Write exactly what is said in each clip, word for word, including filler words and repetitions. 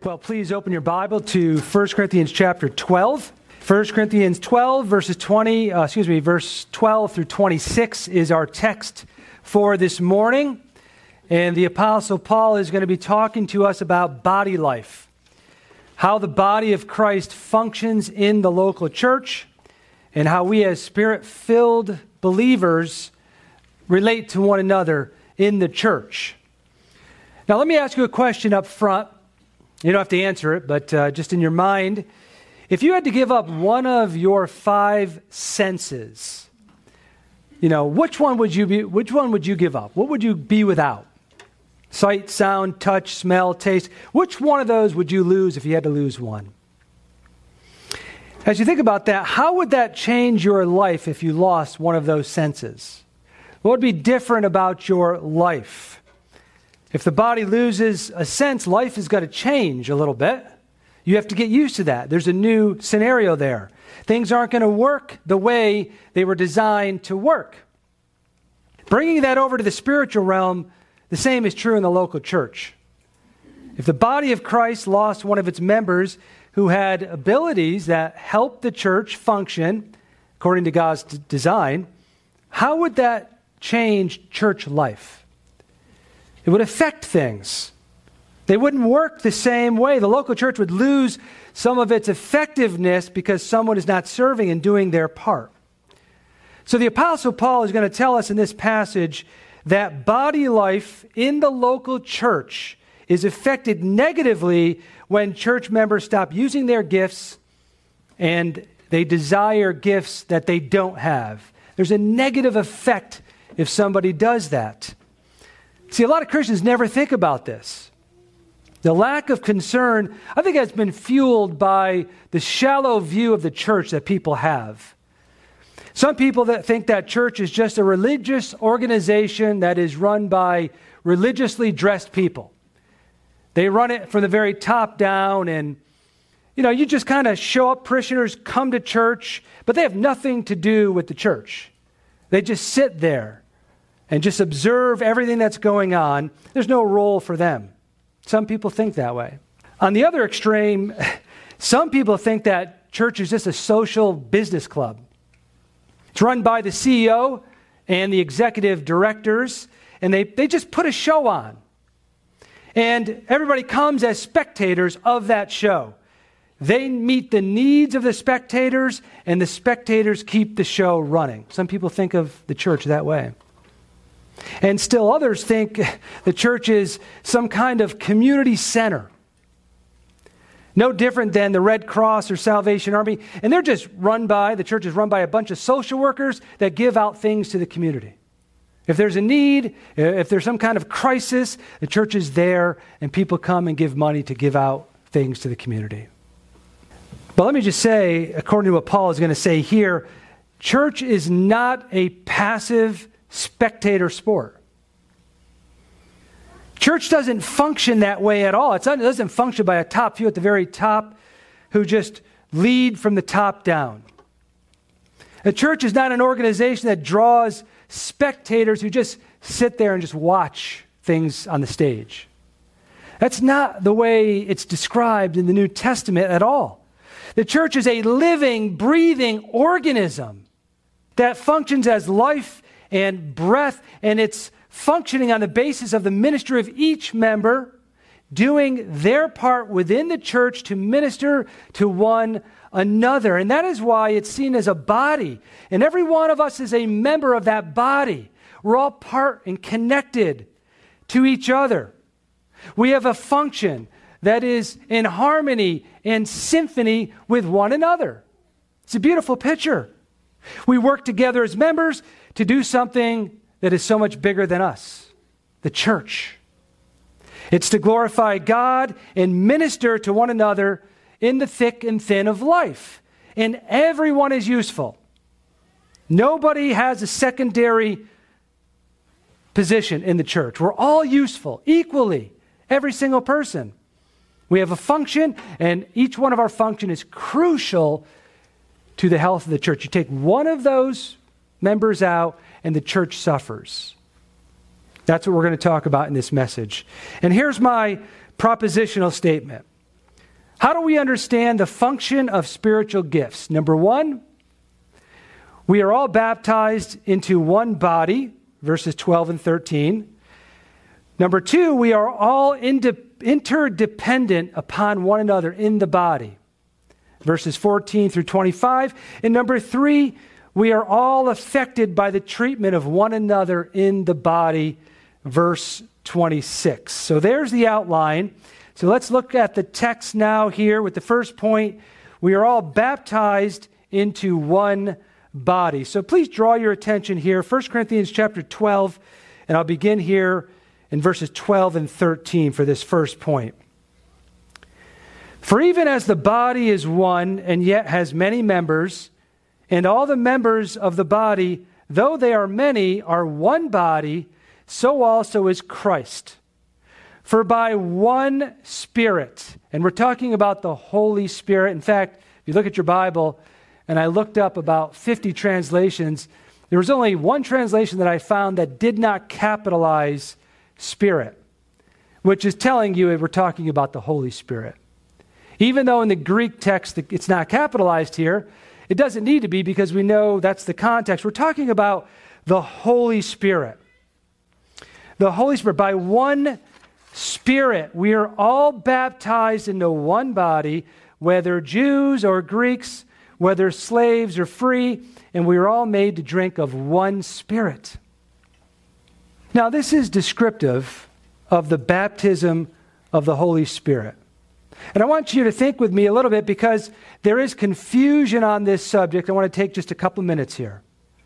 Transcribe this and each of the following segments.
Well, please open your Bible to First Corinthians chapter twelve. First Corinthians twelve, verses twenty, uh, excuse me, verse twelve through twenty-six is our text for this morning. And the Apostle Paul is going to be talking to us about body life, how the body of Christ functions in the local church, and how we as Spirit-filled believers relate to one another in the church. Now, let me ask you a question up front. You don't have to answer it, but uh, just in your mind, if you had to give up one of your five senses, you know, which one would you be? Which one would you give up? What would you be without? Sight, sound, touch, smell, taste. Which one of those would you lose if you had to lose one? As you think about that, how would that change your life if you lost one of those senses? What would be different about your life? If the body loses a sense, life is going to change a little bit. You have to get used to that. There's a new scenario there. Things aren't going to work the way they were designed to work. Bringing that over to the spiritual realm, the same is true in the local church. If the body of Christ lost one of its members who had abilities that helped the church function according to God's d- design, how would that change church life? It would affect things. They wouldn't work the same way. The local church would lose some of its effectiveness because someone is not serving and doing their part. So the Apostle Paul is going to tell us in this passage that body life in the local church is affected negatively when church members stop using their gifts and they desire gifts that they don't have. There's a negative effect if somebody does that. See, a lot of Christians never think about this. The lack of concern, I think, has been fueled by the shallow view of the church that people have. Some people that think that church is just a religious organization that is run by religiously dressed people. They run it from the very top down, and, you know, you just kind of show up, parishioners come to church, but they have nothing to do with the church. They just sit there and just observe everything that's going on. There's no role for them. Some people think that way. On the other extreme, some people think that church is just a social business club. It's run by the C E O and the executive directors, and they, they just put a show on. And everybody comes as spectators of that show. They meet the needs of the spectators, and the spectators keep the show running. Some people think of the church that way. And still others think the church is some kind of community center. No different than the Red Cross or Salvation Army. And they're just run by, the church is run by a bunch of social workers that give out things to the community. If there's a need, if there's some kind of crisis, the church is there and people come and give money to give out things to the community. But let me just say, according to what Paul is going to say here, church is not a passive spectator sport. Church doesn't function that way at all. It's not, it doesn't function by a top few at the very top who just lead from the top down. A church is not an organization that draws spectators who just sit there and just watch things on the stage. That's not the way it's described in the New Testament at all. The church is a living, breathing organism that functions as life and breath, and it's functioning on the basis of the ministry of each member, doing their part within the church to minister to one another. And that is why it's seen as a body. And every one of us is a member of that body. We're all part and connected to each other. We have a function that is in harmony and symphony with one another. It's a beautiful picture. We work together as members to do something that is so much bigger than us, the church. It's to glorify God and minister to one another in the thick and thin of life. And everyone is useful. Nobody has a secondary position in the church. We're all useful, equally, every single person. We have a function, and each one of our function is crucial to the health of the church. You take one of those members out, and the church suffers. That's what we're going to talk about in this message. And here's my propositional statement. How do we understand the function of spiritual gifts? Number one, we are all baptized into one body, verses twelve and thirteen. Number two, we are all inde- interdependent upon one another in the body, verses fourteen through twenty-five. And number three, we are all affected by the treatment of one another in the body, verse twenty-six. So there's the outline. So let's look at the text now here with the first point. We are all baptized into one body. So please draw your attention here, First Corinthians chapter twelve, and I'll begin here in verses twelve and thirteen for this first point. For even as the body is one and yet has many members, and all the members of the body, though they are many, are one body, so also is Christ. For by one Spirit, and we're talking about the Holy Spirit. In fact, if you look at your Bible, and I looked up about fifty translations, there was only one translation that I found that did not capitalize Spirit, which is telling you we're talking about the Holy Spirit. Even though in the Greek text it's not capitalized here, it doesn't need to be because we know that's the context. We're talking about the Holy Spirit. The Holy Spirit, by one Spirit, we are all baptized into one body, whether Jews or Greeks, whether slaves or free, and we are all made to drink of one Spirit. Now, this is descriptive of the baptism of the Holy Spirit. And I want you to think with me a little bit because there is confusion on this subject. I want to take just a couple minutes here.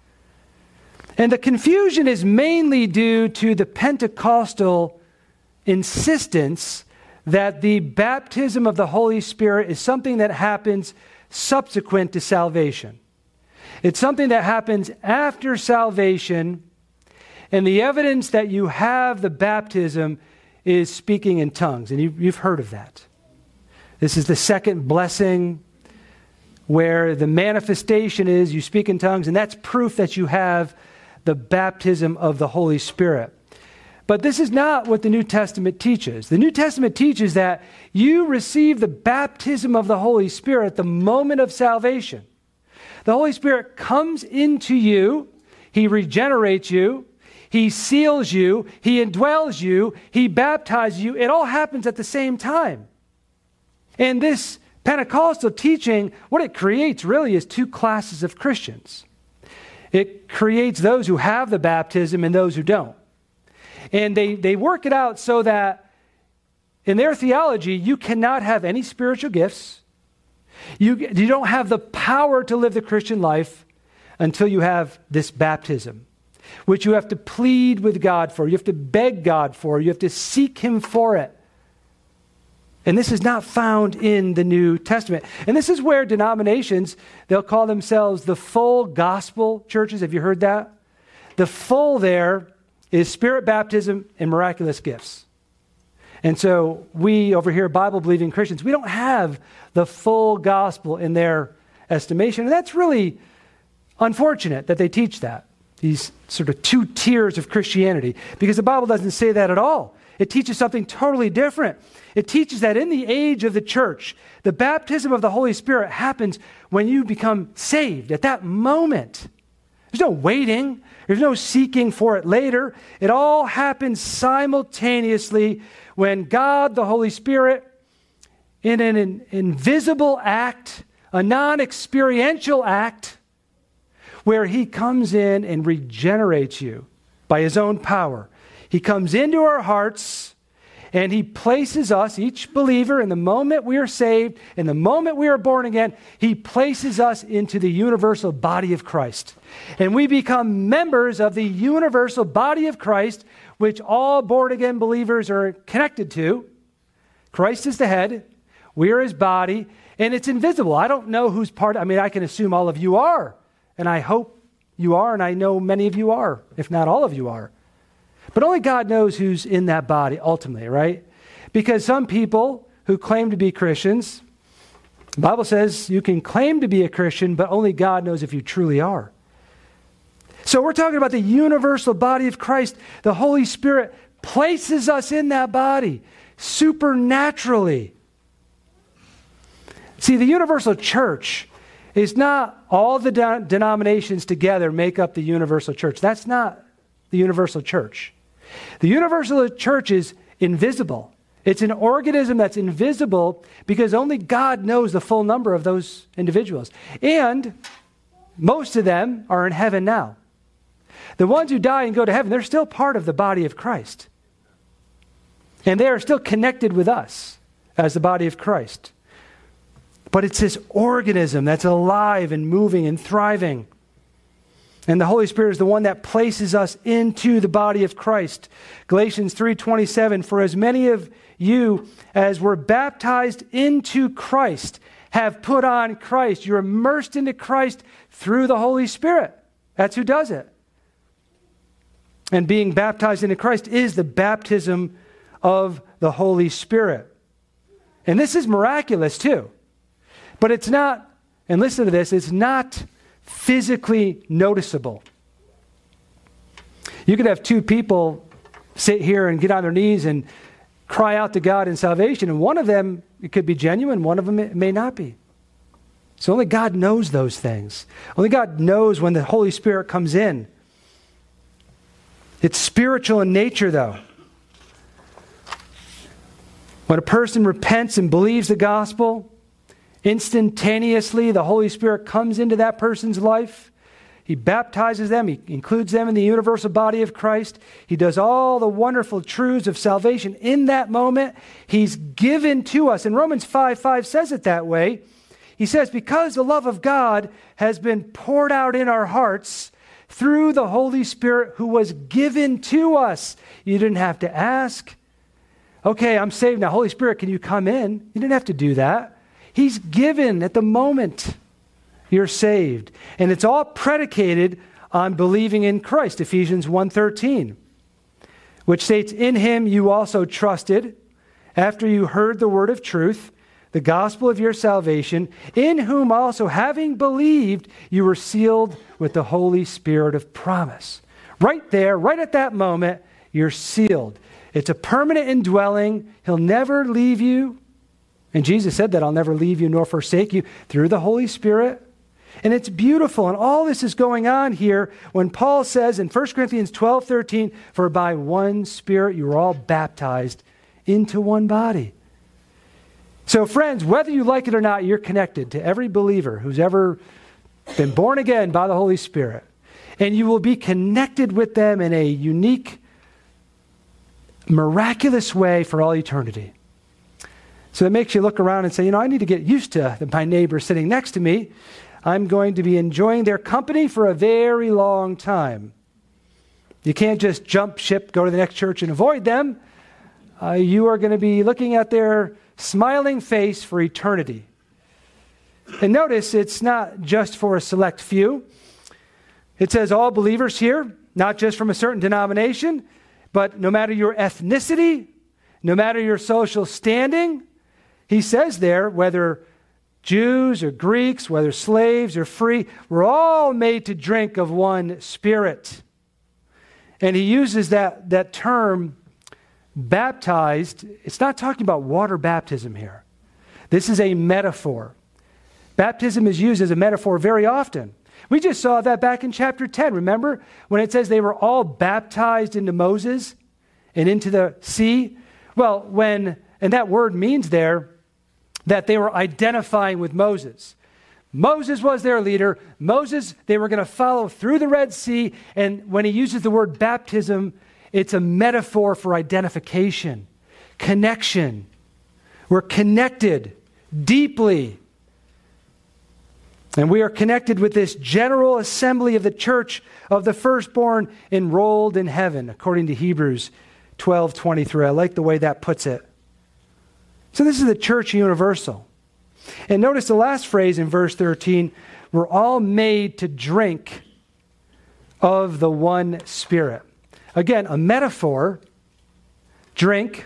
And the confusion is mainly due to the Pentecostal insistence that the baptism of the Holy Spirit is something that happens subsequent to salvation. It's something that happens after salvation, and the evidence that you have the baptism is speaking in tongues. And you, you've heard of that. This is the second blessing where the manifestation is you speak in tongues, and that's proof that you have the baptism of the Holy Spirit. But this is not what the New Testament teaches. The New Testament teaches that you receive the baptism of the Holy Spirit at the moment of salvation. The Holy Spirit comes into you, He regenerates you, He seals you, He indwells you, He baptizes you. It all happens at the same time. And this Pentecostal teaching, what it creates really is two classes of Christians. It creates those who have the baptism and those who don't. And they, they work it out so that in their theology, you cannot have any spiritual gifts. You, you don't have the power to live the Christian life until you have this baptism, which you have to plead with God for. You have to beg God for. You have to seek Him for it. And this is not found in the New Testament. And this is where denominations, they'll call themselves the full gospel churches. Have you heard that? The full there is spirit baptism and miraculous gifts. And so we over here, Bible-believing Christians, we don't have the full gospel in their estimation. And that's really unfortunate that they teach that, these sort of two tiers of Christianity, because the Bible doesn't say that at all. It teaches something totally different. It teaches that in the age of the church, the baptism of the Holy Spirit happens when you become saved at that moment. There's no waiting. There's no seeking for it later. It all happens simultaneously when God, the Holy Spirit, in an in, invisible act, a non-experiential act, where He comes in and regenerates you by His own power. He comes into our hearts and He places us, each believer, in the moment we are saved, in the moment we are born again, He places us into the universal body of Christ. And we become members of the universal body of Christ, which all born-again believers are connected to. Christ is the head, we are His body, and it's invisible. I don't know who's part, I mean, I can assume all of you are, and I hope you are, and I know many of you are, if not all of you are. But only God knows who's in that body ultimately, right? Because some people who claim to be Christians, the Bible says you can claim to be a Christian, but only God knows if you truly are. So we're talking about the universal body of Christ. The Holy Spirit places us in that body supernaturally. See, the universal church is not all the de- denominations together make up the universal church. That's not the universal church. The universal church is invisible. It's an organism that's invisible because only God knows the full number of those individuals. And most of them are in heaven now. The ones who die and go to heaven, they're still part of the body of Christ. And they are still connected with us as the body of Christ. But it's this organism that's alive and moving and thriving. And the Holy Spirit is the one that places us into the body of Christ. Galatians three twenty-seven, for as many of you as were baptized into Christ have put on Christ. You're immersed into Christ through the Holy Spirit. That's who does it. And being baptized into Christ is the baptism of the Holy Spirit. And this is miraculous too. But it's not, and listen to this, it's not physically noticeable. You could have two people sit here and get on their knees and cry out to God in salvation, and one of them, it could be genuine, one of them it may not be. So only God knows those things. Only God knows when the Holy Spirit comes in. It's spiritual in nature, though. When a person repents and believes the gospel, instantaneously the Holy Spirit comes into that person's life. He baptizes them. He includes them in the universal body of Christ. He does all the wonderful truths of salvation in that moment. He's given to us. And Romans five five says it that way. He says, because the love of God has been poured out in our hearts through the Holy Spirit who was given to us. You didn't have to ask. Okay, I'm saved now. Holy Spirit, can you come in? You didn't have to do that. He's given at the moment you're saved. And it's all predicated on believing in Christ, Ephesians one thirteen, which states, in him you also trusted after you heard the word of truth, the gospel of your salvation, in whom also having believed you were sealed with the Holy Spirit of promise. Right there, right at that moment, you're sealed. It's a permanent indwelling. He'll never leave you. And Jesus said that I'll never leave you nor forsake you through the Holy Spirit. And it's beautiful. And all this is going on here when Paul says in First Corinthians twelve thirteen, for by one Spirit you are all baptized into one body. So friends, whether you like it or not, you're connected to every believer who's ever been born again by the Holy Spirit. And you will be connected with them in a unique, miraculous way for all eternity. So it makes you look around and say, you know, I need to get used to my neighbor sitting next to me. I'm going to be enjoying their company for a very long time. You can't just jump ship, go to the next church and avoid them. Uh, you are going to be looking at their smiling face for eternity. And notice it's not just for a select few. It says all believers here, not just from a certain denomination, but no matter your ethnicity, no matter your social standing. He says there, whether Jews or Greeks, whether slaves or free, we're all made to drink of one Spirit. And he uses that, that term, baptized. It's not talking about water baptism here. This is a metaphor. Baptism is used as a metaphor very often. We just saw that back in chapter ten. Remember when it says they were all baptized into Moses and into the sea? Well, when, and that word means there that they were identifying with Moses. Moses was their leader. Moses, they were going to follow through the Red Sea. And when he uses the word baptism, it's a metaphor for identification, connection. We're connected deeply. And we are connected with this general assembly of the church of the firstborn enrolled in heaven, according to Hebrews twelve twenty-three. I like the way that puts it. So this is the church universal. And notice the last phrase in verse thirteen, we're all made to drink of the one Spirit. Again, a metaphor, drink.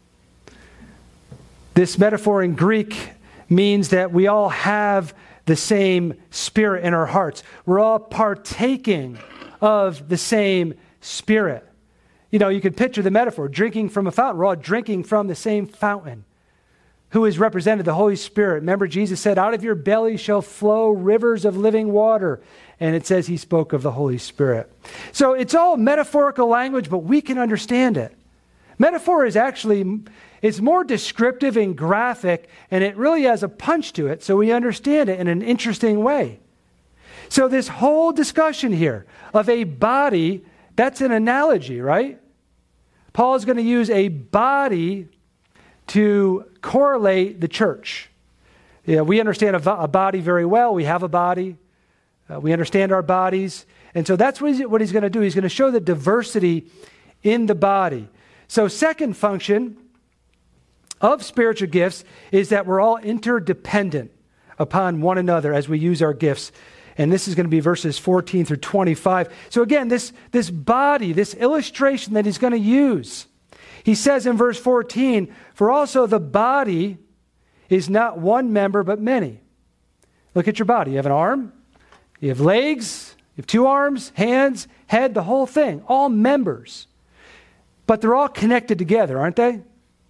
This metaphor in Greek means that we all have the same Spirit in our hearts. We're all partaking of the same Spirit. You know, you can picture the metaphor, drinking from a fountain. We're all drinking from the same fountain. who is represented, the Holy Spirit. Remember, Jesus said, out of your belly shall flow rivers of living water. And it says he spoke of the Holy Spirit. So it's all metaphorical language, but we can understand it. Metaphor is actually, it's more descriptive and graphic, and it really has a punch to it, so we understand it in an interesting way. So this whole discussion here of a body, that's an analogy, right? Paul is going to use a body to correlate the church. Yeah, we understand a, a body very well. We have a body. Uh, we understand our bodies. And so that's what he's, what he's going to do. He's going to show the diversity in the body. So second function of spiritual gifts is that we're all interdependent upon one another as we use our gifts. And this is going to be verses fourteen through twenty-five. So again, this, this body, this illustration that he's going to use, he says in verse fourteen, for also the body is not one member but many. Look at your body. You have an arm. You have legs, you have two arms, hands, head, the whole thing, all members. But they're all connected together, aren't they?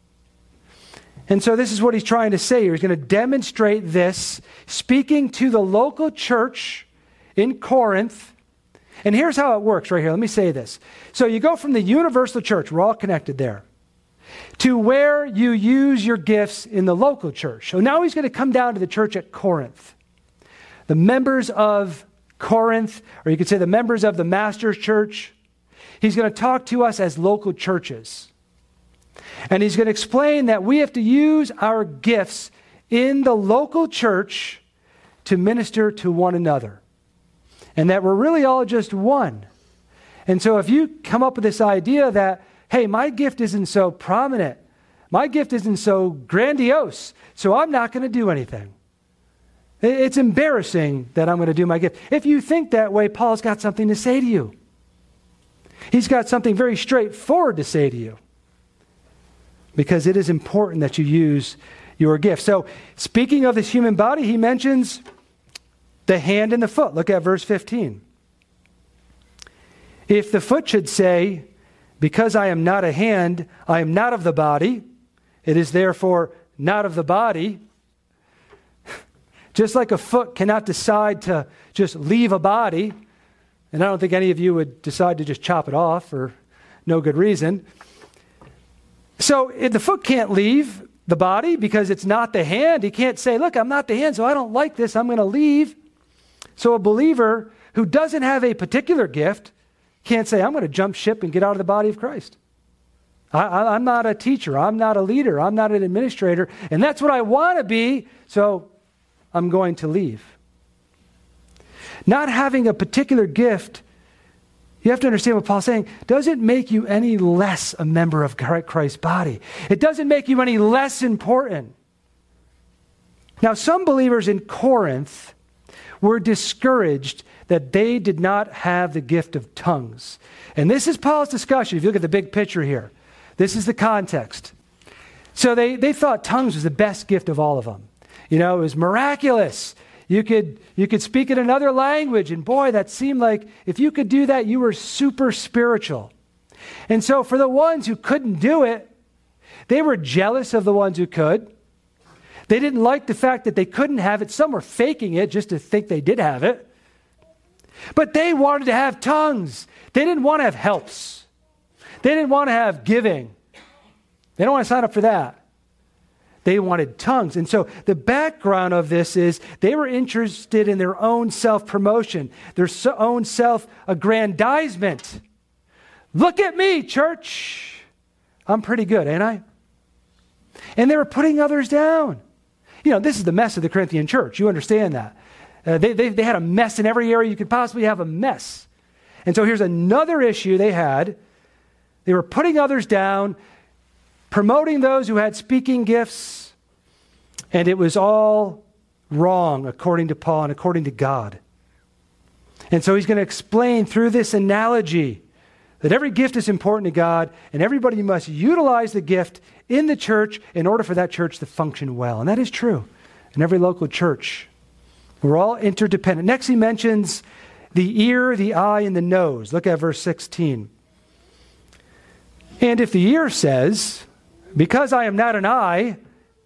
And so this is what he's trying to say here. He's going to demonstrate this, speaking to the local church in Corinth. And here's how it works right here. Let me say this. So you go from the universal church, we're all connected there, to where you use your gifts in the local church. So now he's going to come down to the church at Corinth. The members of Corinth, or you could say the members of the Master's Church. He's going to talk to us as local churches. And he's going to explain that we have to use our gifts in the local church to minister to one another. And that we're really all just one. And so if you come up with this idea that, hey, my gift isn't so prominent, my gift isn't so grandiose, so I'm not going to do anything. It's embarrassing that I'm going to do my gift. If you think that way, Paul's got something to say to you. He's got something very straightforward to say to you. Because it is important that you use your gift. So, speaking of this human body, he mentions the hand and the foot. Look at verse fifteen. If the foot should say, because I am not a hand, I am not of the body, it is therefore not of the body. Just like a foot cannot decide to just leave a body, and I don't think any of you would decide to just chop it off for no good reason. So if the foot can't leave the body because it's not the hand. He can't say, look, I'm not the hand, so I don't like this, I'm going to leave. So a believer who doesn't have a particular gift can't say, I'm going to jump ship and get out of the body of Christ. I, I, I'm not a teacher, I'm not a leader, I'm not an administrator, and that's what I want to be, so I'm going to leave. Not having a particular gift, you have to understand what Paul's saying, doesn't make you any less a member of Christ's body. It doesn't make you any less important. Now, some believers in Corinth were discouraged that they did not have the gift of tongues. And this is Paul's discussion. If you look at the big picture here, this is the context. So they, they thought tongues was the best gift of all of them. You know, it was miraculous. You could, you could speak in another language, and boy, that seemed like if you could do that, you were super spiritual. And so for the ones who couldn't do it, they were jealous of the ones who could. They didn't like the fact that they couldn't have it. Some were faking it just to think they did have it. But they wanted to have tongues. They didn't want to have helps. They didn't want to have giving. They don't want to sign up for that. They wanted tongues. And so the background of this is they were interested in their own self-promotion, their own self-aggrandizement. Look at me, church. I'm pretty good, ain't I? And they were putting others down. You know, this is the mess of the Corinthian church. You understand that. Uh, they, they, they had a mess in every area you could possibly have a mess. And so here's another issue they had. They were putting others down, promoting those who had speaking gifts, and it was all wrong according to Paul and according to God. And so he's going to explain through this analogy that every gift is important to God, and everybody must utilize the gift in the church in order for that church to function well. And that is true in every local church. We're all interdependent. Next, he mentions the ear, the eye, and the nose. Look at verse sixteen. And if the ear says, because I am not an eye,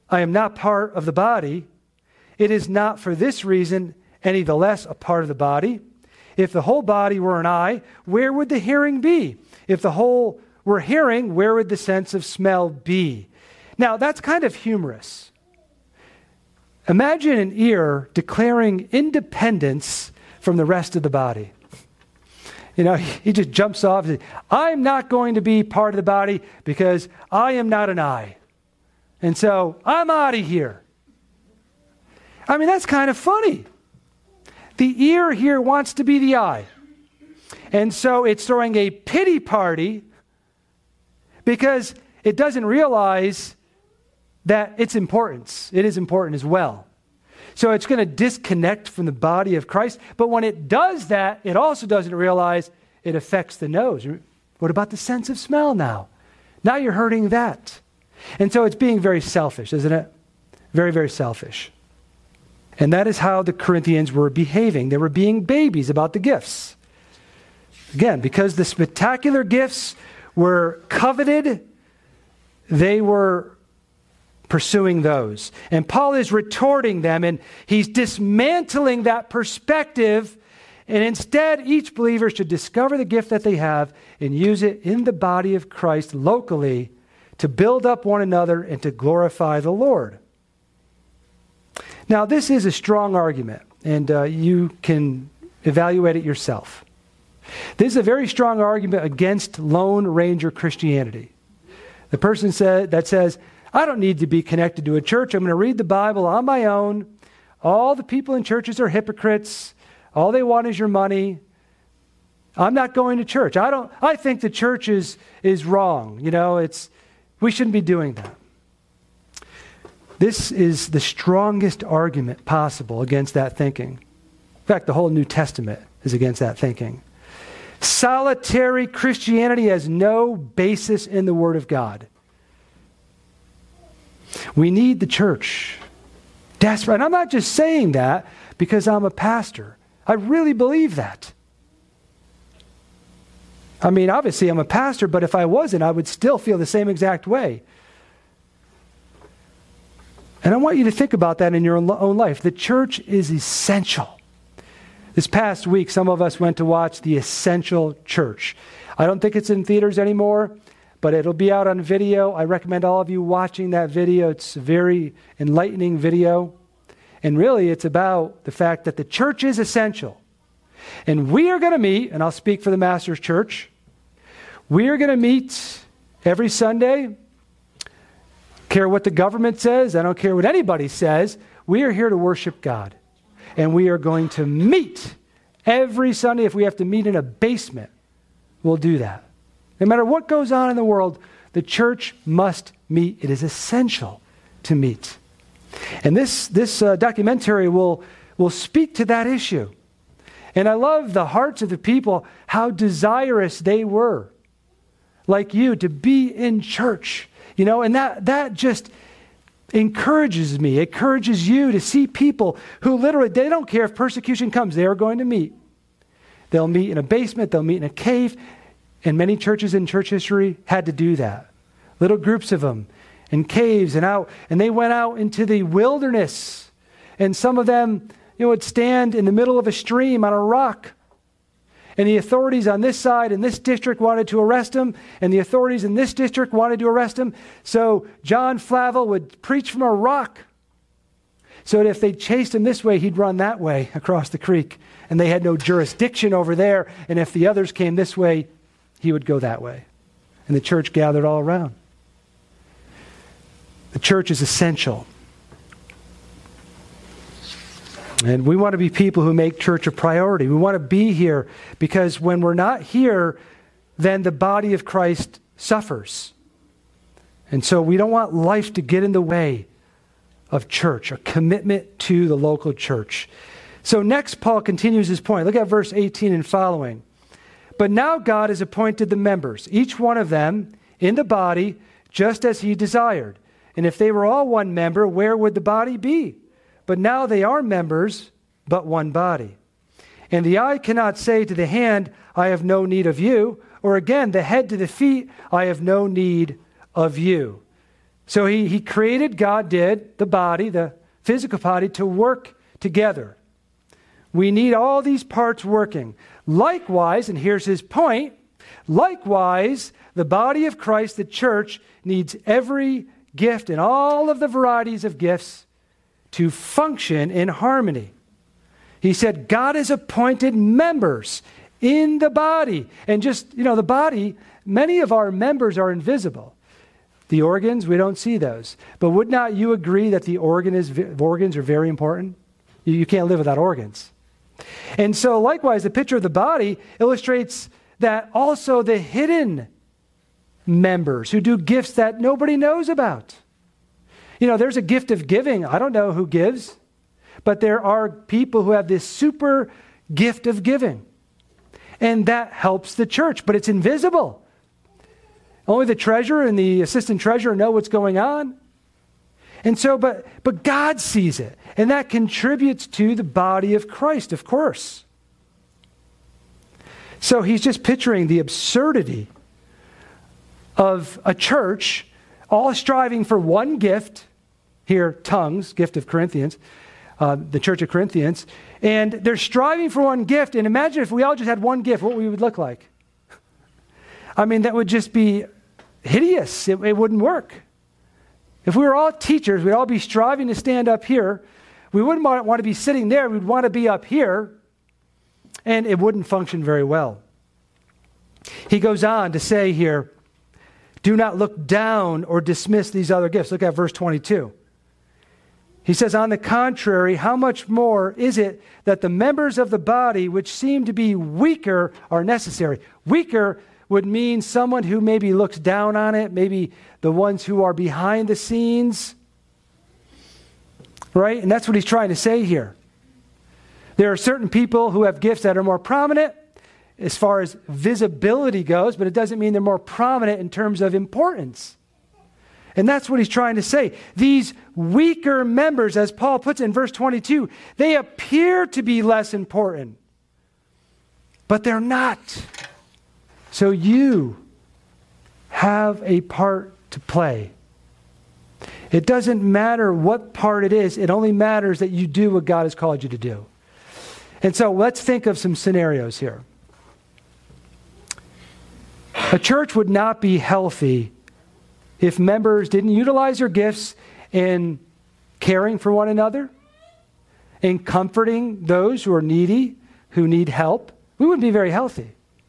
I am not part of the body, it is not for this reason any the less a part of the body. If the whole body were an eye, where would the hearing be? If the whole were hearing, where would the sense of smell be? Now, that's kind of humorous. Imagine an ear declaring independence from the rest of the body. You know, he just jumps off and says, I'm not going to be part of the body because I am not an eye. And so I'm out of here. I mean, that's kind of funny. The ear here wants to be the eye. And so it's throwing a pity party because it doesn't realize that its importance. It is important as well. So it's going to disconnect from the body of Christ. But when it does that, it also doesn't realize it affects the nose. What about the sense of smell now? Now you're hurting that. And so it's being very selfish, isn't it? Very, very selfish. And that is how the Corinthians were behaving. They were being babies about the gifts. Again, because the spectacular gifts were coveted, they were pursuing those. And Paul is retorting them, and he's dismantling that perspective. And instead, each believer should discover the gift that they have and use it in the body of Christ locally to build up one another and to glorify the Lord. Now, this is a strong argument, and uh, you can evaluate it yourself. This is a very strong argument against Lone Ranger Christianity. The person said, that says, I don't need to be connected to a church. I'm going to read the Bible on my own. All the people in churches are hypocrites. All they want is your money. I'm not going to church. I don't. I think the church is, is wrong. You know, it's we shouldn't be doing that. This is the strongest argument possible against that thinking. In fact, the whole New Testament is against that thinking. Solitary Christianity has no basis in the Word of God. We need the church. Desperate. And I'm not just saying that because I'm a pastor. I really believe that. I mean, obviously I'm a pastor, but if I wasn't, I would still feel the same exact way. And I want you to think about that in your own life. The church is essential. This past week, some of us went to watch The Essential Church. I don't think it's in theaters anymore, but it'll be out on video. I recommend all of you watching that video. It's a very enlightening video. And really, it's about the fact that the church is essential. And we are going to meet, and I'll speak for the Master's Church, we are going to meet every Sunday. Care what the government says. I don't care what anybody says. We are here to worship God. And we are going to meet every Sunday. If we have to meet in a basement, we'll do that. No matter what goes on in the world, the church must meet. It is essential to meet. And this, this uh, documentary will, will speak to that issue. And I love the hearts of the people, how desirous they were, like you, to be in church. You know, and that, that just encourages me, encourages you to see people who literally, they don't care if persecution comes, they are going to meet. They'll meet in a basement, they'll meet in a cave, and many churches in church history had to do that. Little groups of them in caves and out, and they went out into the wilderness, and some of them, you know, would stand in the middle of a stream on a rock. And the authorities on this side in this district wanted to arrest him, and the authorities in this district wanted to arrest him. So John Flavel would preach from a rock. So that if they chased him this way, he'd run that way across the creek. And they had no jurisdiction over there. And if the others came this way, he would go that way. And the church gathered all around. The church is essential. And we want to be people who make church a priority. We want to be here because when we're not here, then the body of Christ suffers. And so we don't want life to get in the way of church, a commitment to the local church. So next, Paul continues his point. Look at verse eighteen and following. But now God has appointed the members, each one of them in the body, just as he desired. And if they were all one member, where would the body be? But now they are members, but one body. And the eye cannot say to the hand, I have no need of you. Or again, the head to the feet, I have no need of you. So he, he created, God did, the body, the physical body, to work together. We need all these parts working. Likewise, and here's his point, likewise, the body of Christ, the church, needs every gift and all of the varieties of gifts to function in harmony. He said, God has appointed members in the body. And just, you know, the body, many of our members are invisible. The organs, we don't see those. But would not you agree that the organ is, organs are very important? You, you can't live without organs. And so likewise, the picture of the body illustrates that also the hidden members who do gifts that nobody knows about. You know, there's a gift of giving. I don't know who gives, but there are people who have this super gift of giving. And that helps the church, but it's invisible. Only the treasurer and the assistant treasurer know what's going on. And so, but, but God sees it, and that contributes to the body of Christ, of course. So he's just picturing the absurdity of a church all striving for one gift, here, tongues, gift of Corinthians, uh, the church of Corinthians, and they're striving for one gift, and imagine if we all just had one gift, what we would look like. I mean, that would just be hideous. It, it wouldn't work. If we were all teachers, we'd all be striving to stand up here. We wouldn't want, want to be sitting there. We'd want to be up here, and it wouldn't function very well. He goes on to say here, do not look down or dismiss these other gifts. Look at verse twenty-two. He says, on the contrary, how much more is it that the members of the body which seem to be weaker are necessary? Weaker would mean someone who maybe looks down on it, maybe the ones who are behind the scenes. Right? And that's what he's trying to say here. There are certain people who have gifts that are more prominent as far as visibility goes, but it doesn't mean they're more prominent in terms of importance. And that's what he's trying to say. These weaker members, as Paul puts it in verse twenty-two, they appear to be less important, but they're not. So you have a part to play. It doesn't matter what part it is. It only matters that you do what God has called you to do. And so let's think of some scenarios here. A church would not be healthy if members didn't utilize their gifts in caring for one another, in comforting those who are needy, who need help. We wouldn't be very healthy.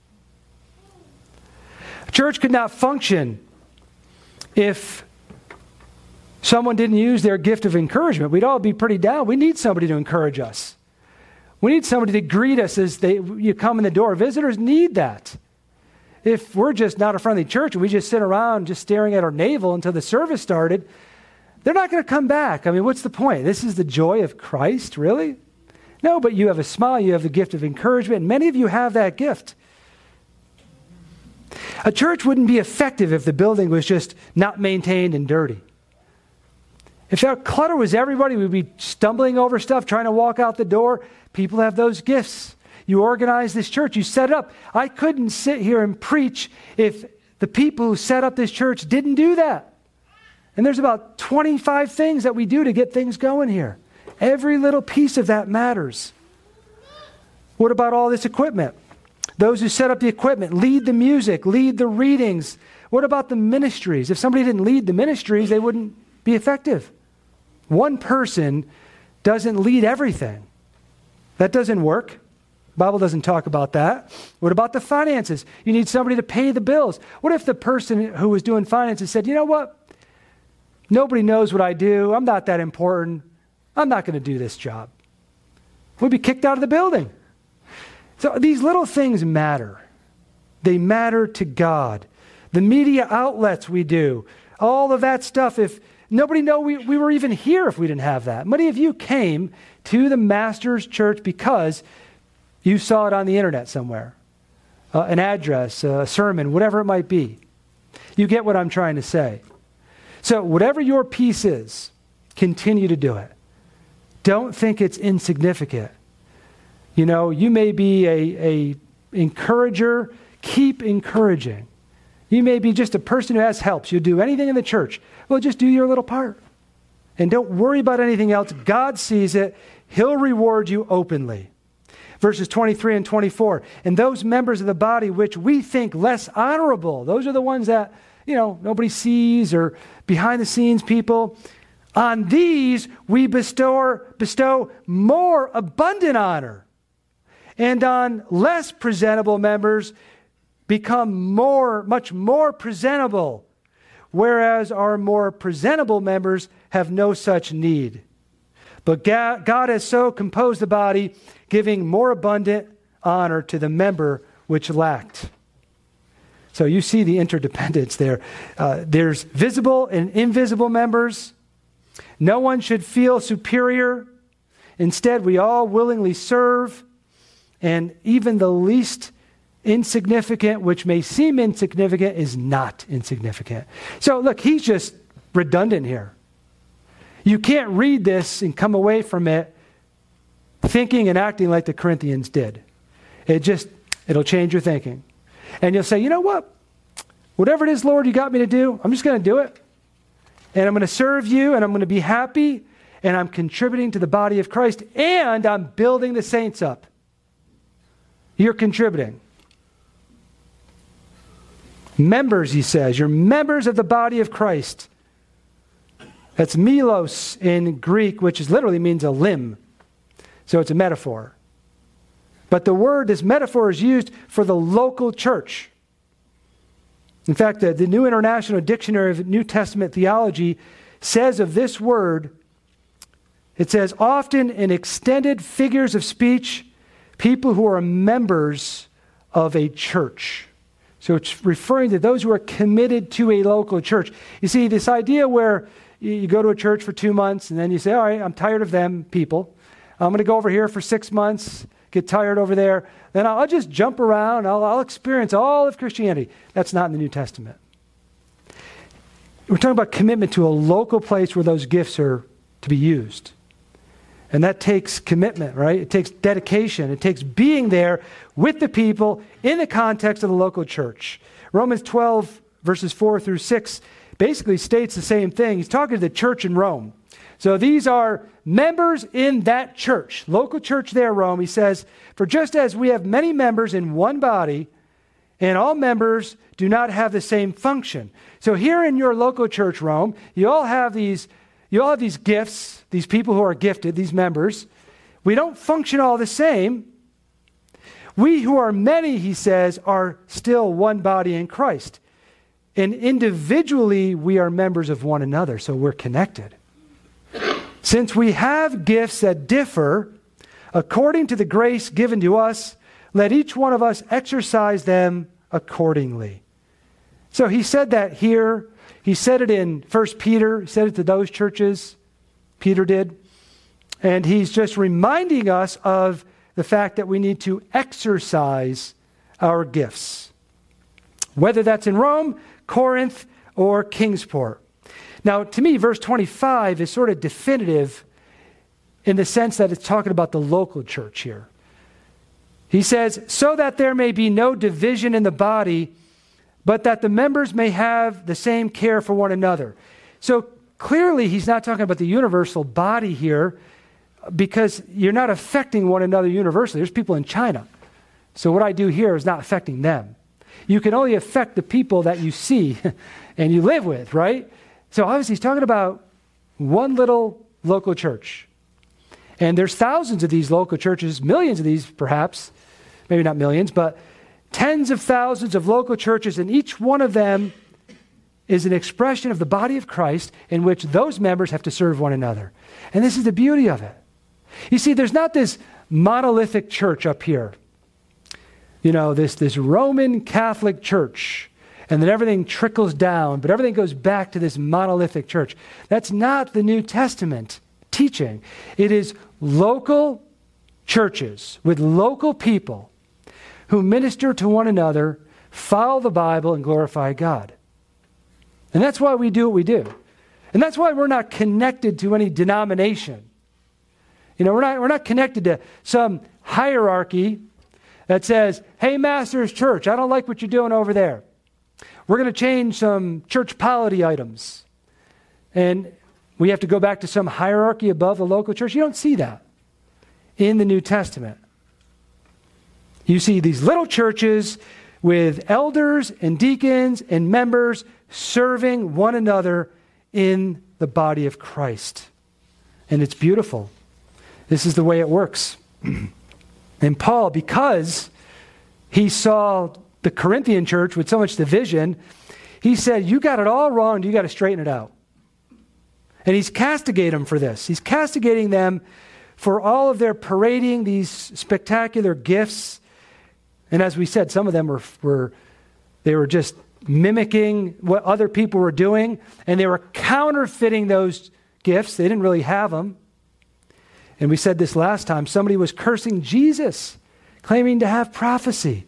A church could not function if someone didn't use their gift of encouragement. We'd all be pretty down. We need somebody to encourage us. We need somebody to greet us as they you come in the door. Visitors need that. If we're just not a friendly church and we just sit around just staring at our navel until the service started, they're not going to come back. I mean, what's the point? This is the joy of Christ, really? No, but you have a smile, you have the gift of encouragement, and many of you have that gift. A church wouldn't be effective if the building was just not maintained and dirty. If that clutter was everybody, we'd be stumbling over stuff, trying to walk out the door. People have those gifts. You organize this church. You set it up. I couldn't sit here and preach if the people who set up this church didn't do that. And there's about twenty-five things that we do to get things going here. Every little piece of that matters. What about all this equipment? Those who set up the equipment, lead the music, lead the readings. What about the ministries? If somebody didn't lead the ministries, they wouldn't be effective. One person doesn't lead everything. That doesn't work. The Bible doesn't talk about that. What about the finances? You need somebody to pay the bills. What if the person who was doing finances said, you know what? Nobody knows what I do. I'm not that important. I'm not going to do this job. We'd be kicked out of the building. So these little things matter. They matter to God. The media outlets we do, all of that stuff, if nobody know we, we were even here if we didn't have that. Many of you came to the Master's Church because you saw it on the internet somewhere, uh, an address, a sermon, whatever it might be. You get what I'm trying to say. So whatever your piece is, continue to do it. Don't think it's insignificant. You know, you may be a, a encourager. Keep encouraging. You may be just a person who has helps. You'll do anything in the church. Well, just do your little part. And don't worry about anything else. God sees it. He'll reward you openly. Verses twenty-three and twenty-four. And those members of the body which we think less honorable, those are the ones that, you know, nobody sees, or behind the scenes people. On these we bestow, bestow more abundant honor. And on less presentable members become more, much more presentable, whereas our more presentable members have no such need. But God has so composed the body, giving more abundant honor to the member which lacked. So you see the interdependence there. Uh, there's visible and invisible members. No one should feel superior. Instead, we all willingly serve, and even the least insignificant, which may seem insignificant, is not insignificant. So look, he's just redundant here. You can't read this and come away from it thinking and acting like the Corinthians did. It just, it'll change your thinking. And you'll say, you know what? Whatever it is, Lord, you got me to do, I'm just going to do it. And I'm going to serve you, and I'm going to be happy, and I'm contributing to the body of Christ, and I'm building the saints up. You're contributing. Members, he says, you're members of the body of Christ. That's melos in Greek, which is literally means a limb. So it's a metaphor. But the word, this metaphor, is used for the local church. In fact, the, the New International Dictionary of New Testament Theology says of this word, it says, often in extended figures of speech, people who are members of a church. So it's referring to those who are committed to a local church. You see, this idea where you go to a church for two months and then you say, all right, I'm tired of them people. I'm going to go over here for six months, get tired over there. Then I'll just jump around. I'll, I'll experience all of Christianity. That's not in the New Testament. We're talking about commitment to a local place where those gifts are to be used. And that takes commitment, right? It takes dedication. It takes being there with the people in the context of the local church. Romans twelve, verses four through six, basically states the same thing. He's talking to the church in Rome. So these are members in that church, local church there, Rome. He says, for just as we have many members in one body, and all members do not have the same function. So here in your local church, Rome, you all have these, you all have these gifts, these people who are gifted, these members. We don't function all the same. We who are many, he says, are still one body in Christ. And individually, we are members of one another, so we're connected. Since we have gifts that differ, according to the grace given to us, let each one of us exercise them accordingly. So he said that here. He said it in First Peter. He said it to those churches. Peter did. And he's just reminding us of the fact that we need to exercise our gifts. Whether that's in Rome, Corinth, or Kingsport. Now, to me, verse twenty-five is sort of definitive in the sense that it's talking about the local church here. He says, so that there may be no division in the body, but that the members may have the same care for one another. So clearly, he's not talking about the universal body here, because you're not affecting one another universally. There's people in China. So what I do here is not affecting them. You can only affect the people that you see and you live with, right? So obviously he's talking about one little local church. And there's thousands of these local churches, millions of these perhaps, maybe not millions, but tens of thousands of local churches, and each one of them is an expression of the body of Christ in which those members have to serve one another. And this is the beauty of it. You see, there's not this monolithic church up here. You know, this, this Roman Catholic church, and then everything trickles down, but everything goes back to this monolithic church. That's not the New Testament teaching. It is local churches with local people who minister to one another, follow the Bible, and glorify God. And that's why we do what we do. And that's why we're not connected to any denomination. You know, we're not, we're not connected to some hierarchy that says, hey, Masters Church, I don't like what you're doing over there. we're going to change some church polity items. And we have to go back to some hierarchy above the local church. You don't see that in the New Testament. You see these little churches with elders and deacons and members serving one another in the body of Christ. And it's beautiful. This is the way it works. And Paul, because he saw the Corinthian church with so much division, he said, you got it all wrong, you got to straighten it out. And he's castigating them for this. He's castigating them for all of their parading these spectacular gifts. And as we said, some of them were, were they were just mimicking what other people were doing, and they were counterfeiting those gifts. They didn't really have them. And we said this last time, somebody was cursing Jesus, claiming to have prophecy.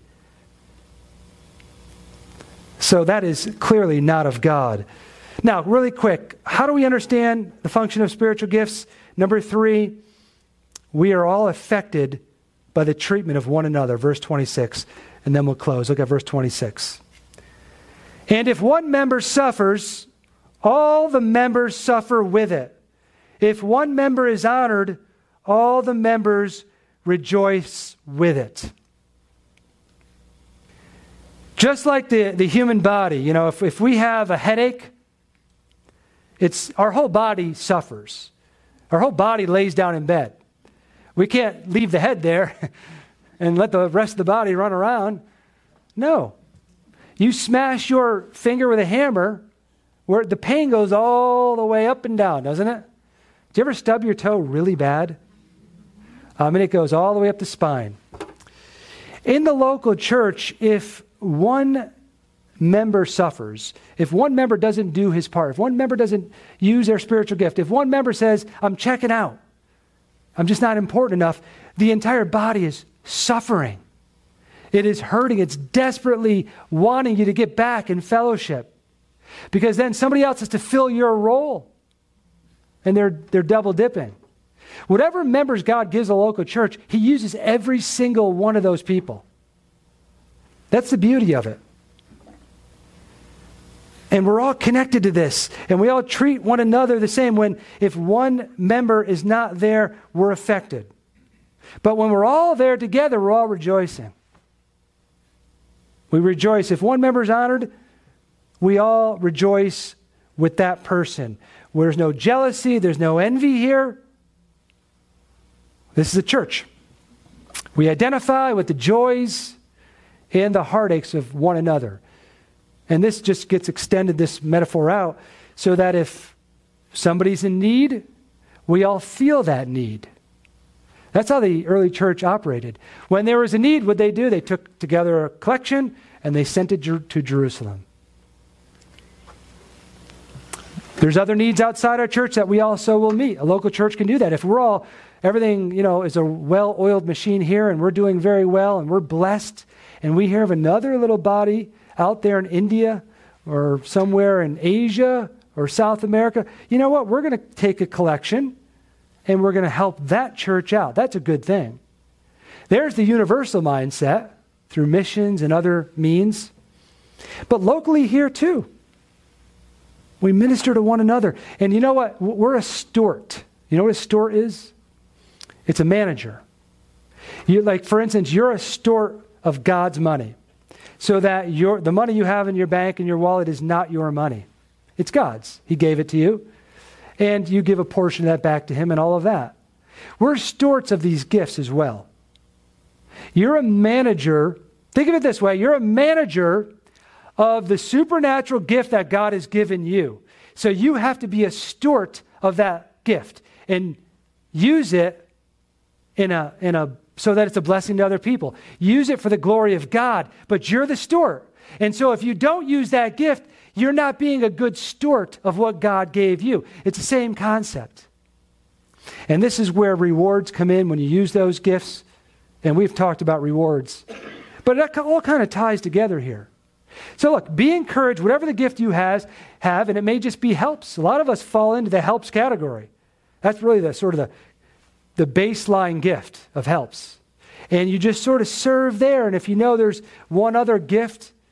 So that is clearly not of God. Now, really quick, how do we understand the function of spiritual gifts? Number three, we are all affected by the treatment of one another. Verse twenty-six, and then we'll close. Look at verse twenty-six. And if one member suffers, all the members suffer with it. If one member is honored, all the members rejoice with it. Just like the, the human body, you know, if, if we have a headache, it's our whole body suffers. Our whole body lays down in bed. We can't leave the head there and let the rest of the body run around. No. You smash your finger with a hammer, where the pain goes all the way up and down, doesn't it? Do you ever stub your toe really bad? I mean, it goes all the way up the spine. In the local church, if one member suffers, if one member doesn't do his part, if one member doesn't use their spiritual gift, if one member says, I'm checking out, I'm just not important enough, the entire body is suffering. It is hurting. It's desperately wanting you to get back in fellowship, because then somebody else has to fill your role, and they're, they're double dipping. Whatever members God gives a local church, he uses every single one of those people. That's the beauty of it. And we're all connected to this, and we all treat one another the same. When if one member is not there, we're affected. But when we're all there together, we're all rejoicing. We rejoice. If one member is honored, we all rejoice with that person. There's no jealousy, there's no envy here. This is a church. We identify with the joys and the heartaches of one another. And this just gets extended, this metaphor out, so that if somebody's in need, we all feel that need. That's how the early church operated. When there was a need, what they do? They took together a collection and they sent it to Jerusalem. There's other needs outside our church that we also will meet. A local church can do that. If we're all, everything, you know, is a well-oiled machine here, and we're doing very well, and we're blessed, and we hear of another little body out there in India or somewhere in Asia or South America, you know what? We're going to take a collection and we're going to help that church out. That's a good thing. There's the universal mindset through missions and other means. But locally here too, we minister to one another. And you know what? We're a steward. You know what a steward is? It's a manager. You, like, for instance, you're a steward of God's money, so that your the money you have in your bank and your wallet is not your money. It's God's. He gave it to you. And you give a portion of that back to him and all of that. We're stewards of these gifts as well. You're a manager. Think of it this way. You're a manager of the supernatural gift that God has given you. So you have to be a steward of that gift and use it in a in a so that it's a blessing to other people. Use it for the glory of God, but you're the steward. And so if you don't use that gift, you're not being a good steward of what God gave you. It's the same concept. And this is where rewards come in when you use those gifts. And we've talked about rewards. But it all kind of ties together here. So look, be encouraged, whatever the gift you has, have, and it may just be helps. A lot of us fall into the helps category. That's really the sort of the the baseline gift of helps. And you just sort of serve there. And if you know there's one other gift,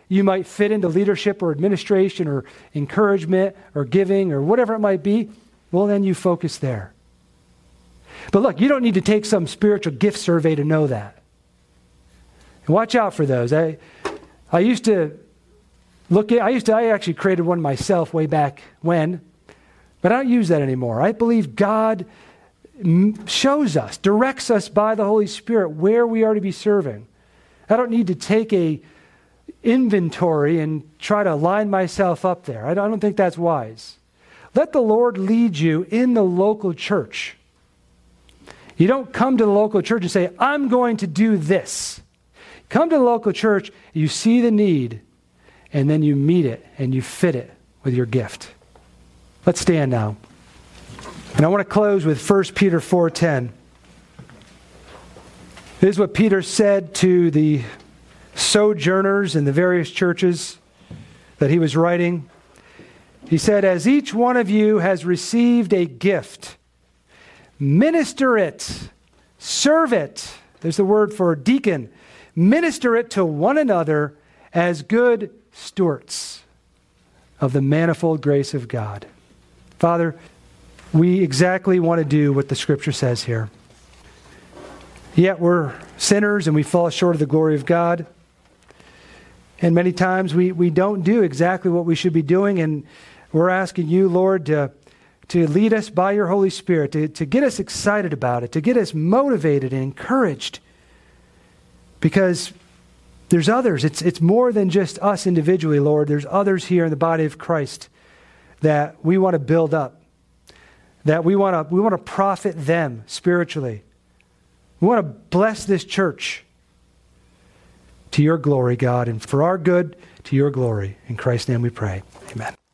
you might fit into leadership or administration or encouragement or giving or whatever it might be, well, then you focus there. But look, you don't need to take some spiritual gift survey to know that. And watch out for those. I I used to look at, I used to, I actually created one myself way back when, but I don't use that anymore. I believe God shows us, directs us by the Holy Spirit where we are to be serving. I don't need to take a inventory and try to line myself up there. I don't think that's wise. Let the Lord lead you in the local church. You don't come to the local church and say, I'm going to do this. Come to the local church, you see the need, and then you meet it and you fit it with your gift. Let's stand now. And I want to close with First Peter four ten. This is what Peter said to the sojourners in the various churches that he was writing. He said, as each one of you has received a gift, minister it, serve it. There's the word for deacon. Minister it to one another as good stewards of the manifold grace of God. Father, we exactly want to do what the Scripture says here. Yet we're sinners and we fall short of the glory of God. And many times we, we don't do exactly what we should be doing. And we're asking you, Lord, to, to lead us by your Holy Spirit, to, to get us excited about it, to get us motivated and encouraged. Because there's others. It's, it's more than just us individually, Lord. There's others here in the body of Christ that we want to build up, that we want to we want to profit them spiritually. We want to bless this church to your glory, God, and for our good, to your glory. In Christ's name we pray. Amen.